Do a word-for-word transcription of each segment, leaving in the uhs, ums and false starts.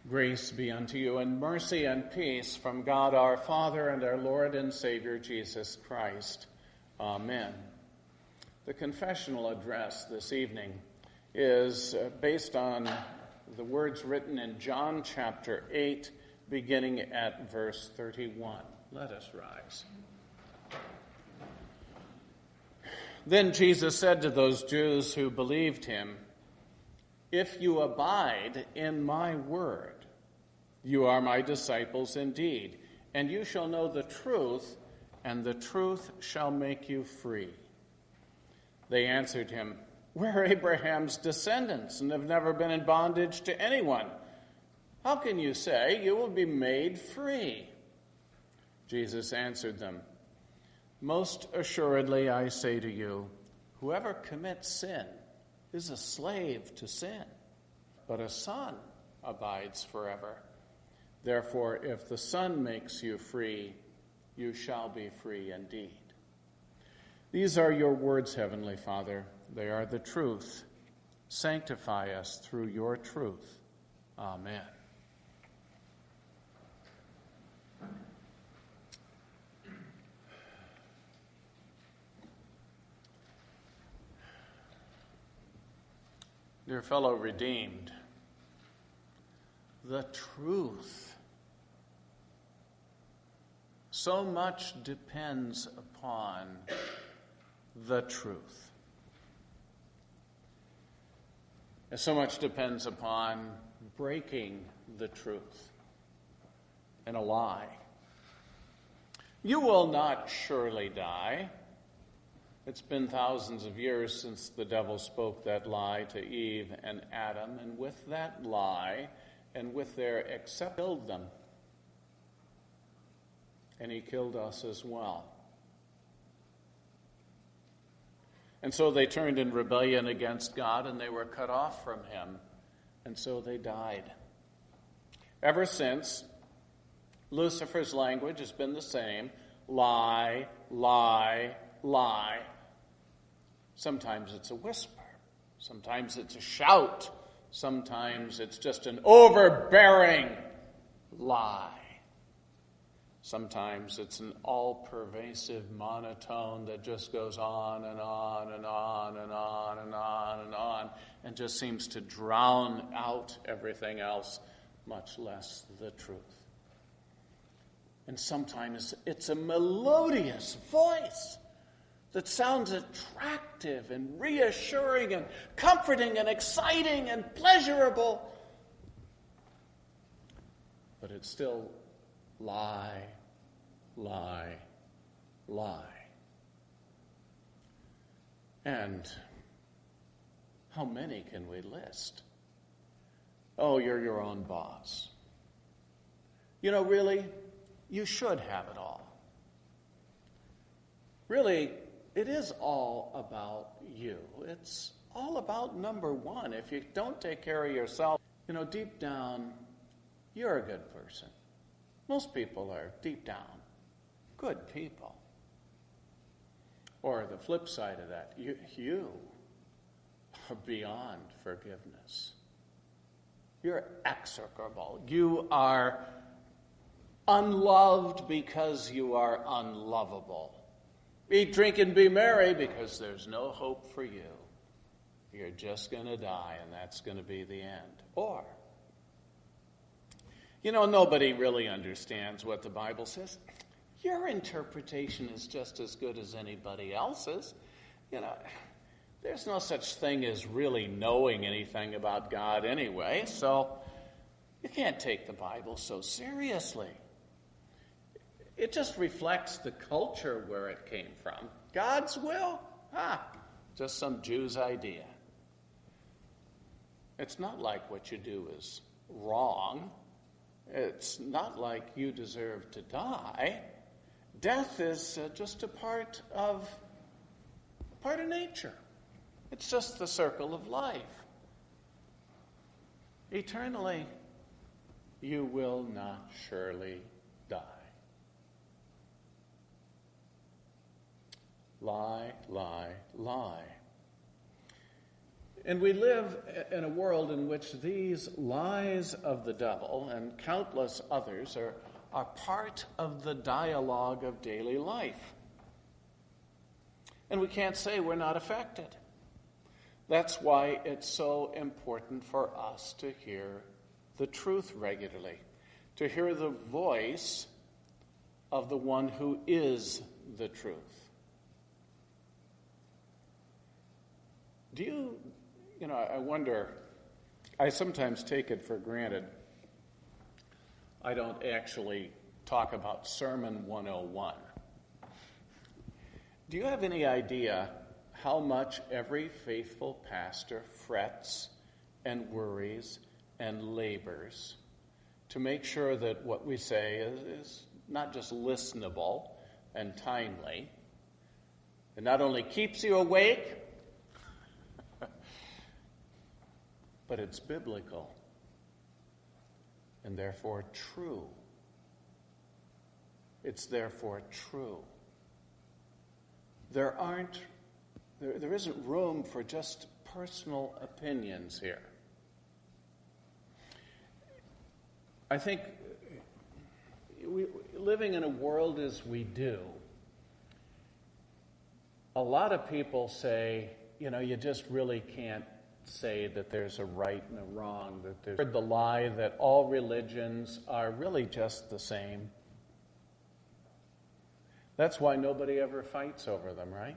Grace be unto you, and mercy and peace from God our Father and our Lord and Savior Jesus Christ. Amen. The confessional address this evening is based on the words written in John chapter eight, beginning at verse thirty-one. Let us rise. Then Jesus said to those Jews who believed him, "If you abide in my word, you are my disciples indeed, and you shall know the truth, and the truth shall make you free." They answered him, "We're Abraham's descendants and have never been in bondage to anyone. How can you say you will be made free?" Jesus answered them, "Most assuredly I say to you, whoever commits sin is a slave to sin, but a son abides forever. Therefore, if the Son makes you free, you shall be free indeed." These are your words, Heavenly Father. They are the truth. Sanctify us through your truth. Amen. Dear fellow redeemed, the truth. So much depends upon the truth. And so much depends upon breaking the truth and a lie. You will not surely die. It's been thousands of years since the devil spoke that lie to Eve and Adam, and with that lie and with their accept, killed them. And he killed us as well. And so they turned in rebellion against God, and they were cut off from him, and so they died. Ever since, Lucifer's language has been the same: lie, lie, lie. Sometimes it's a whisper. Sometimes it's a shout. Sometimes it's just an overbearing lie. Sometimes it's an all-pervasive monotone that just goes on and on and on and on and on and on and just seems to drown out everything else, much less the truth. And sometimes it's a melodious voice that sounds attractive and reassuring and comforting and exciting and pleasurable. But it's still lie, lie, lie. And how many can we list? Oh, you're your own boss. You know, really, you should have it all. Really, it is all about you. It's all about number one. If you don't take care of yourself, you know, deep down, you're a good person. Most people are, deep down, good people. Or the flip side of that, you, you are beyond forgiveness. You're execrable. You are unloved because you are unlovable. Eat, drink, and be merry because there's no hope for you. You're just going to die, and that's going to be the end. Or, you know, nobody really understands what the Bible says. Your interpretation is just as good as anybody else's. You know, there's no such thing as really knowing anything about God anyway, so you can't take the Bible so seriously. It just reflects the culture where it came from. God's will? Ah, just some Jew's idea. It's not like what you do is wrong. It's not like you deserve to die. Death is uh, just a part of part of nature. It's just the circle of life. Eternally, you will not surely die. Lie, lie, lie. And we live in a world in which these lies of the devil and countless others are, are part of the dialogue of daily life. And we can't say we're not affected. That's why it's so important for us to hear the truth regularly, to hear the voice of the one who is the truth. Do you, you know, I wonder, I sometimes take it for granted. I don't actually talk about Sermon one oh one. Do you have any idea how much every faithful pastor frets and worries and labors to make sure that what we say is, is not just listenable and timely, it not only keeps you awake, but it's biblical and therefore true. It's therefore true. There aren't, there, there isn't room for just personal opinions here. I think we, living in a world as we do, a lot of people say, you know, you just really can't say that there's a right and a wrong, that there's the lie that all religions are really just the same. That's why nobody ever fights over them, right?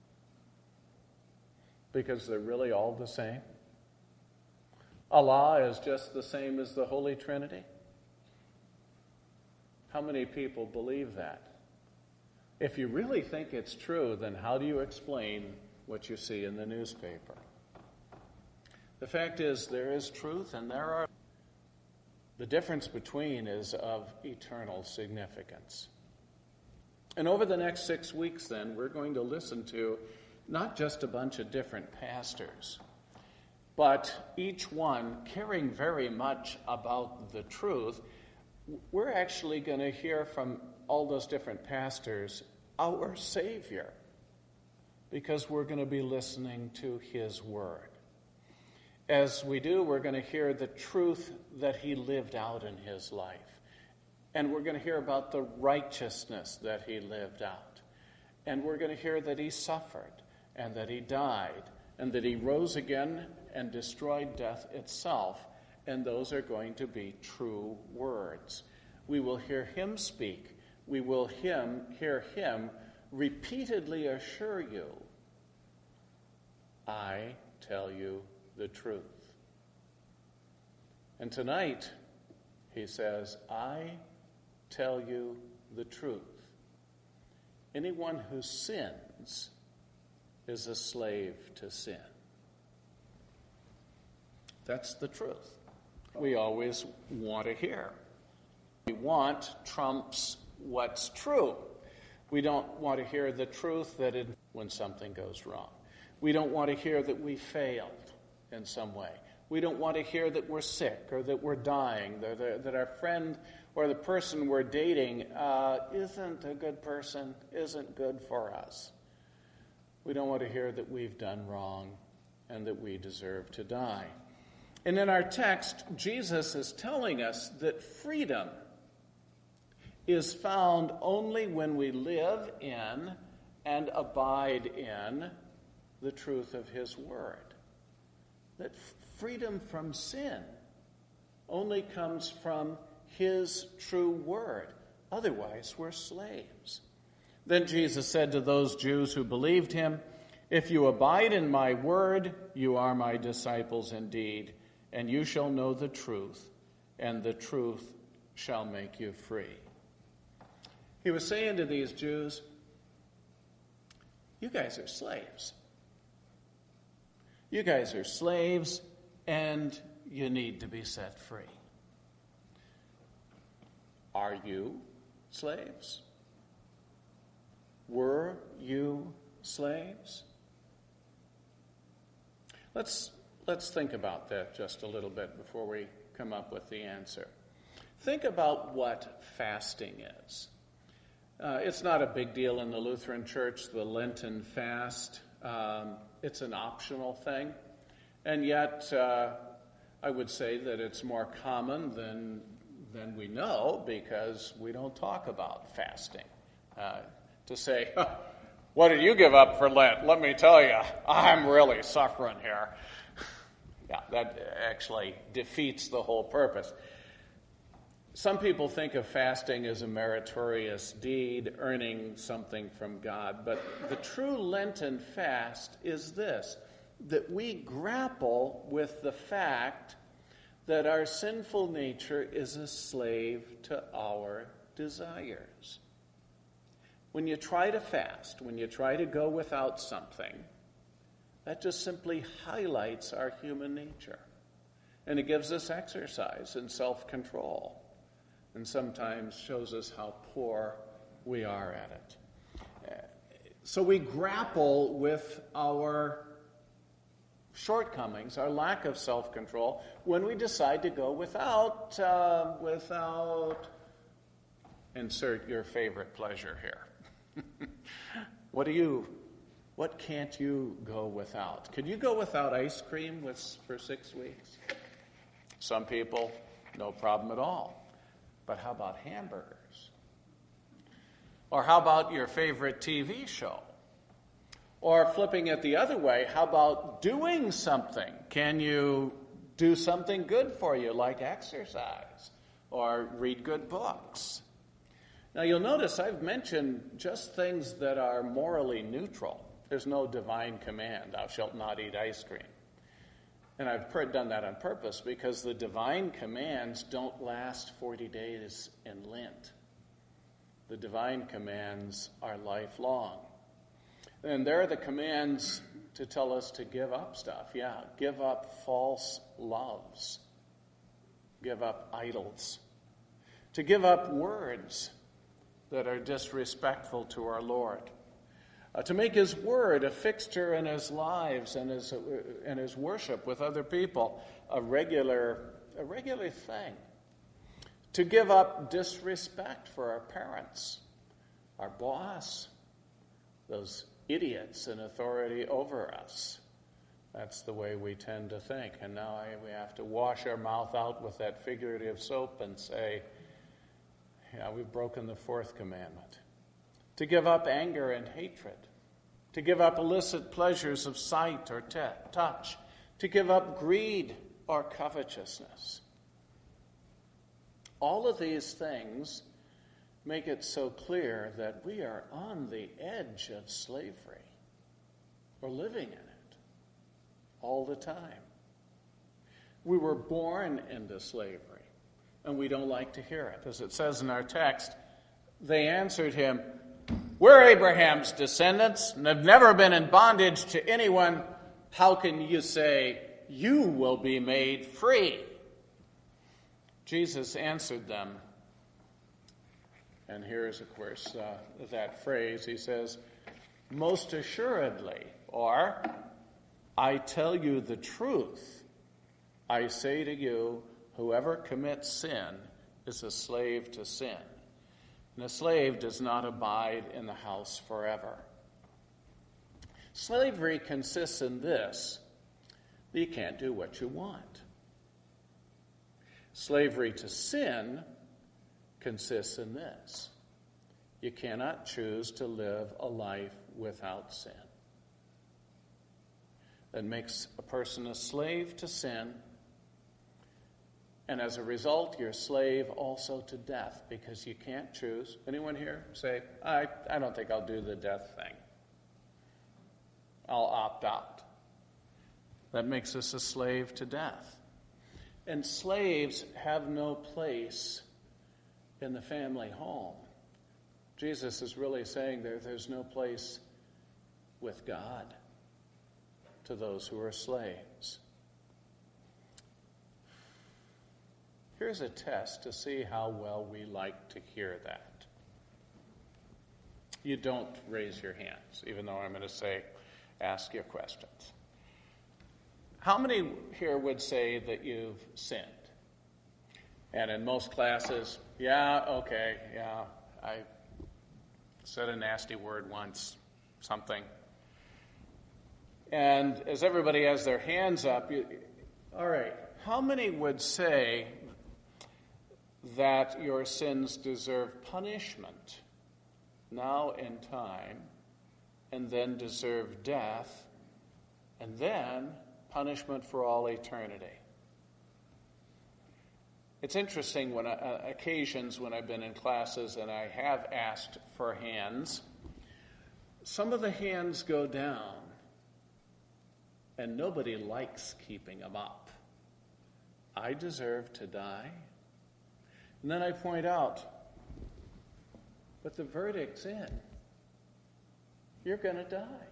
Because they're really all the same. Allah is just the same as the Holy Trinity. How many people believe that? If you really think it's true, then how do you explain what you see in the newspaper? The fact is, there is truth, and there are. The difference between is of eternal significance. And over the next six weeks, then, we're going to listen to not just a bunch of different pastors, but each one caring very much about the truth. We're actually going to hear from all those different pastors our Savior, because we're going to be listening to His Word. As we do, we're going to hear the truth that He lived out in His life. And we're going to hear about the righteousness that He lived out. And we're going to hear that He suffered, and that He died, and that He rose again and destroyed death itself. And those are going to be true words. We will hear Him speak. We will him, hear Him repeatedly assure you, I tell you the truth. And tonight, He says, I tell you the truth. Anyone who sins is a slave to sin. That's the truth. We always want to hear. We want trumps what's true. We don't want to hear the truth that it, when something goes wrong. We don't want to hear that we failed in some way. We don't want to hear that we're sick or that we're dying, that, that our friend or the person we're dating uh, isn't a good person, isn't good for us. We don't want to hear that we've done wrong and that we deserve to die. And in our text, Jesus is telling us that freedom is found only when we live in and abide in the truth of His Word. That freedom from sin only comes from His true Word. Otherwise, we're slaves. Then Jesus said to those Jews who believed Him, if you abide in my word, you are my disciples indeed, and you shall know the truth, and the truth shall make you free. He was saying to these Jews, you guys are slaves. You guys are slaves, and you need to be set free. Are you slaves? Were you slaves? Let's let's think about that just a little bit before we come up with the answer. Think about what fasting is. Uh, it's not a big deal in the Lutheran Church, the Lenten fast. Um, it's an optional thing. And yet, uh, I would say that it's more common than, than we know because we don't talk about fasting. Uh, to say, huh, what did you give up for Lent? Let me tell you, I'm really suffering here. Yeah, that actually defeats the whole purpose. Some people think of fasting as a meritorious deed, earning something from God. But the true Lenten fast is this, that we grapple with the fact that our sinful nature is a slave to our desires. When you try to fast, when you try to go without something, that just simply highlights our human nature. And it gives us exercise and self-control. And sometimes shows us how poor we are at it. So we grapple with our shortcomings, our lack of self-control, when we decide to go without, uh, without, insert your favorite pleasure here. What do you, what can't you go without? Could you go without ice cream with, for six weeks? Some people, no problem at all. But how about hamburgers? Or how about your favorite T V show? Or flipping it the other way, how about doing something? Can you do something good for you, like exercise or read good books? Now, you'll notice I've mentioned just things that are morally neutral. There's no divine command, thou shalt not eat ice cream. And I've done that on purpose because the divine commands don't last forty days in Lent. The divine commands are lifelong. And there are the commands to tell us to give up stuff. Yeah, give up false loves. Give up idols. To give up words that are disrespectful to our Lord. Uh, to make his word a fixture in his lives and his, uh, and his worship with other people a regular, a regular thing. To give up disrespect for our parents, our boss, those idiots in authority over us. That's the way we tend to think. And now I, we have to wash our mouth out with that figurative soap and say, yeah, we've broken the fourth commandment. To give up anger and hatred. To give up illicit pleasures of sight or t- touch. To give up greed or covetousness. All of these things make it so clear that we are on the edge of slavery. We're living in it all the time. We were born into slavery, and we don't like to hear it. As it says in our text, they answered him, we're Abraham's descendants and have never been in bondage to anyone. How can you say you will be made free? Jesus answered them, and here's, of course, uh, that phrase. He says, most assuredly, or, I tell you the truth. I say to you, whoever commits sin is a slave to sin. And a slave does not abide in the house forever. Slavery consists in this, that you can't do what you want. Slavery to sin consists in this. You cannot choose to live a life without sin. That makes a person a slave to sin, and as a result, you're a slave also to death because you can't choose. Anyone here say, I, I don't think I'll do the death thing. I'll opt out. That makes us a slave to death. And slaves have no place in the family home. Jesus is really saying there, there's no place with God to those who are slaves. Here's a test to see how well we like to hear that. You don't raise your hands, even though I'm going to say, ask your questions. How many here would say that you've sinned? And in most classes, yeah, okay, yeah, I said a nasty word once, something. And as everybody has their hands up, you, all right, how many would say that your sins deserve punishment now in time, and then deserve death, and then punishment for all eternity? It's interesting when uh, occasions when I've been in classes and I have asked for hands, some of the hands go down, and nobody likes keeping them up. I deserve to die. And then I point out, but the verdict's in. You're going to die.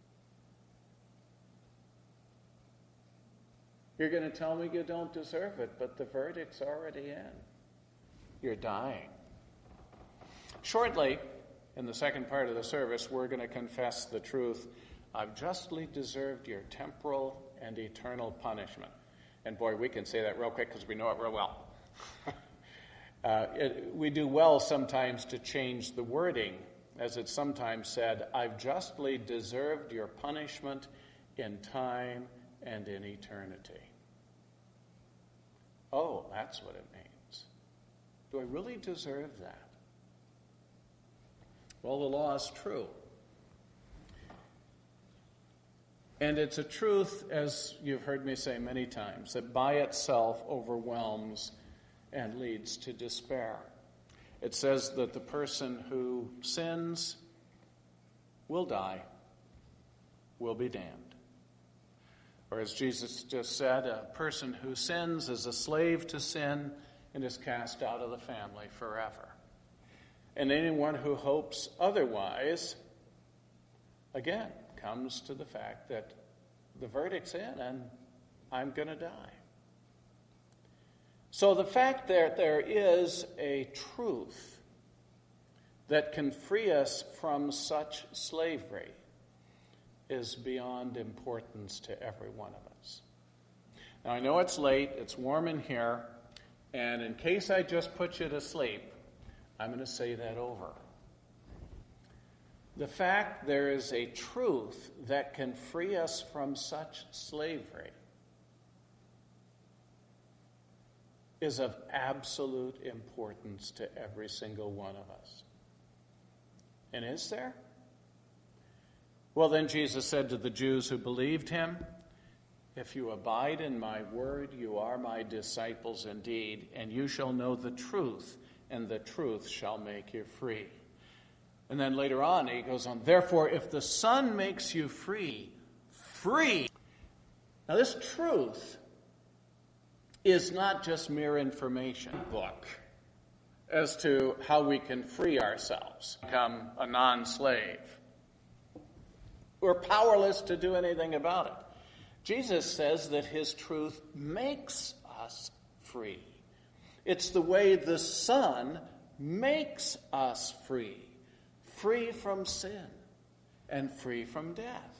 You're going to tell me you don't deserve it, but the verdict's already in. You're dying. Shortly, in the second part of the service, we're going to confess the truth. I've justly deserved your temporal and eternal punishment. And boy, we can say that real quick because we know it real well. uh, it, we do well sometimes to change the wording, as it's sometimes said, I've justly deserved your punishment in time and in eternity. Oh, that's what it means. Do I really deserve that? Well, the law is true. And it's a truth, as you've heard me say many times, that by itself overwhelms and leads to despair. It says that the person who sins will die, will be damned. Or as Jesus just said, a person who sins is a slave to sin and is cast out of the family forever. And anyone who hopes otherwise, again, comes to the fact that the verdict's in and I'm going to die. So the fact that there is a truth that can free us from such slavery is beyond importance to every one of us. Now, I know it's late, it's warm in here, and in case I just put you to sleep, I'm going to say that over. The fact there is a truth that can free us from such slavery is of absolute importance to every single one of us. And is there? Well, then Jesus said to the Jews who believed him, if you abide in my word, you are my disciples indeed, and you shall know the truth, and the truth shall make you free. And then later on, he goes on, therefore, if the Son makes you free, free. Now, this truth is not just mere information book as to how we can free ourselves, become a non-slave. We're powerless to do anything about it. Jesus says that his truth makes us free. It's the way the Son makes us free. Free from sin and free from death.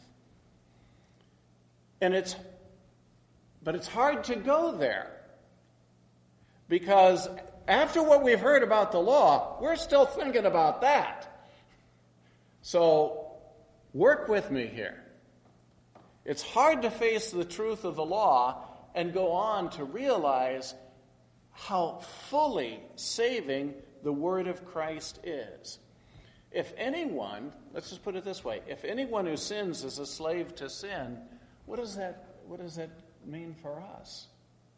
And it's, but it's hard to go there because after what we've heard about the law, we're still thinking about that. So work with me here. It's hard to face the truth of the law and go on to realize how fully saving the word of Christ is. If anyone, let's just put it this way, if anyone who sins is a slave to sin, what does that, what does that mean for us?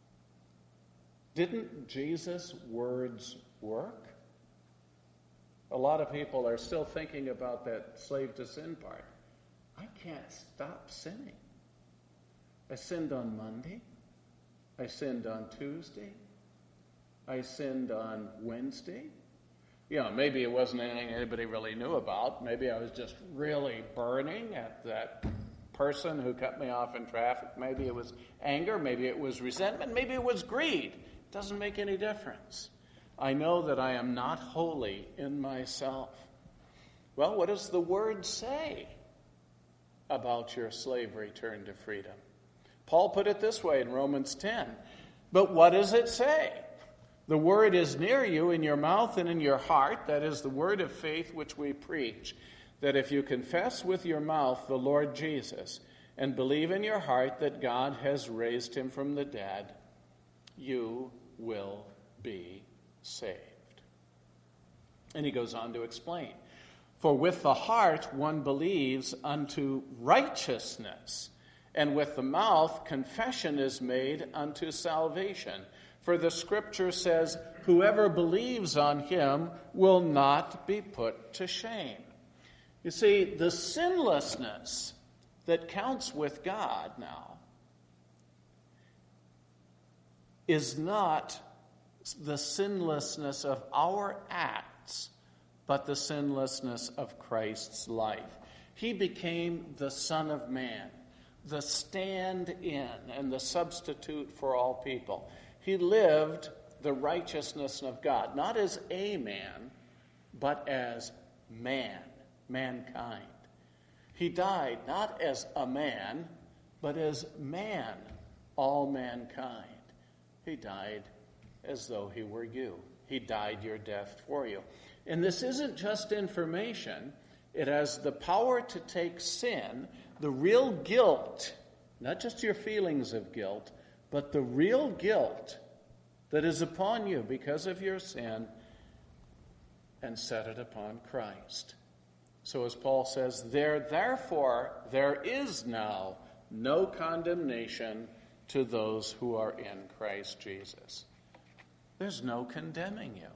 Didn't Jesus' words work? A lot of people are still thinking about that slave to sin part. I can't stop sinning. I sinned on Monday. I sinned on Tuesday. I sinned on Wednesday. You know, maybe it wasn't anything anybody really knew about. Maybe I was just really burning at that person who cut me off in traffic. Maybe it was anger. Maybe it was resentment. Maybe it was greed. It doesn't make any difference. I know that I am not holy in myself. Well, what does the word say about your slavery turned to freedom? Paul put it this way in Romans ten. But what does it say? The word is near you, in your mouth and in your heart. That is the word of faith which we preach. That if you confess with your mouth the Lord Jesus, and believe in your heart that God has raised him from the dead, you will be saved. And he goes on to explain, for with the heart one believes unto righteousness, and with the mouth confession is made unto salvation. For the scripture says, whoever believes on him will not be put to shame. You see, the sinlessness that counts with God now is not the sinlessness of our acts, but the sinlessness of Christ's life. He became the Son of Man, the stand-in and the substitute for all people. He lived the righteousness of God, not as a man, but as man, mankind. He died not as a man, but as man, all mankind. He died as though he were you. He died your death for you. And this isn't just information. It has the power to take sin, the real guilt, not just your feelings of guilt, but the real guilt that is upon you because of your sin, and set it upon Christ. So as Paul says, there, therefore, there is now no condemnation to those who are in Christ Jesus. There's no condemning you.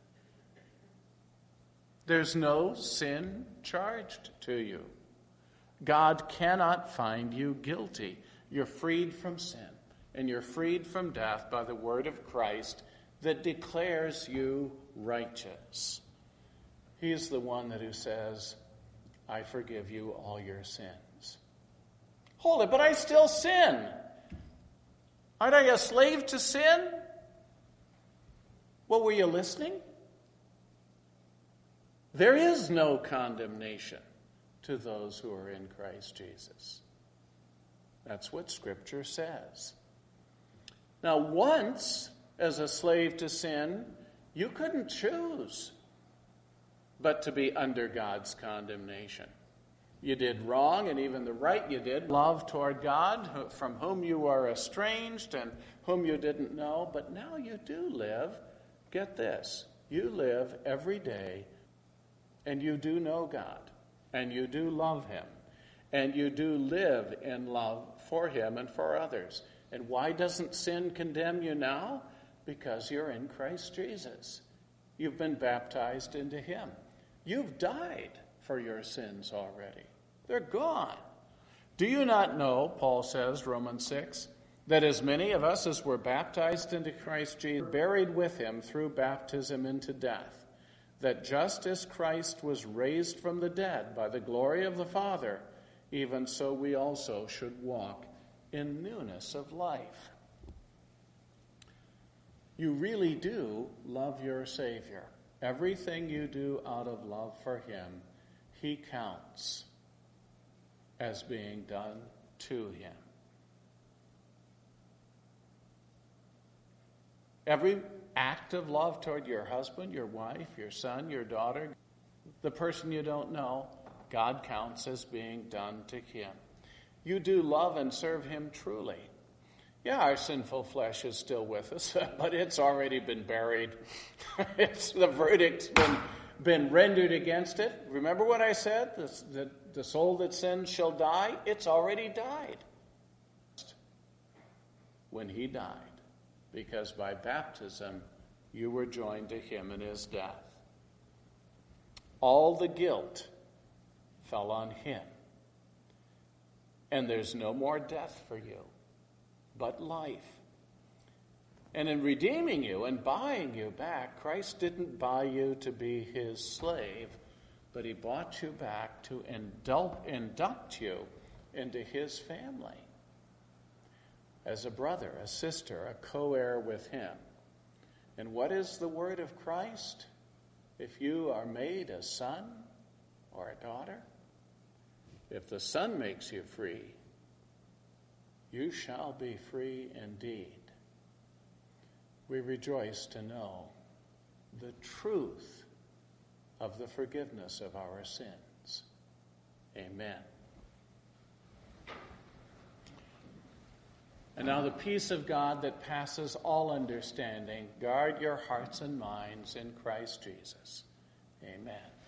There's no sin charged to you. God cannot find you guilty. You're freed from sin, and you're freed from death by the word of Christ that declares you righteous. He is the one that who says, I forgive you all your sins. Hold it, but I still sin. Aren't I a slave to sin? Well, were you listening? There is no condemnation to those who are in Christ Jesus. That's what Scripture says. Now, once, as a slave to sin, you couldn't choose but to be under God's condemnation. You did wrong, and even the right you did, love toward God, from whom you are estranged and whom you didn't know. But now you do live, get this, you live every day, and you do know God, and you do love him, and you do live in love for him and for others. And why doesn't sin condemn you now? Because you're in Christ Jesus. You've been baptized into him. You've died for your sins already. They're gone. Do you not know, Paul says, Romans six, that as many of us as were baptized into Christ Jesus, buried with him through baptism into death, that just as Christ was raised from the dead by the glory of the Father, even so we also should walk in newness of life. You really do love your Savior. Everything you do out of love for him, he counts as being done to him. Every act of love toward your husband, your wife, your son, your daughter, the person you don't know, God counts as being done to him. You do love and serve him truly. Yeah, our sinful flesh is still with us, but it's already been buried. It's the verdict's been, been rendered against it. Remember what I said? The, the, the soul that sins shall die. It's already died when he died, because by baptism you were joined to him in his death. All the guilt fell on him. And there's no more death for you, but life. And in redeeming you and buying you back, Christ didn't buy you to be his slave, but he bought you back to induct, induct you into his family as a brother, a sister, a co-heir with him. And what is the word of Christ? If you are made a son or a daughter, if the Son makes you free, you shall be free indeed. We rejoice to know the truth of the forgiveness of our sins. Amen. And now the peace of God that passes all understanding, guard your hearts and minds in Christ Jesus. Amen.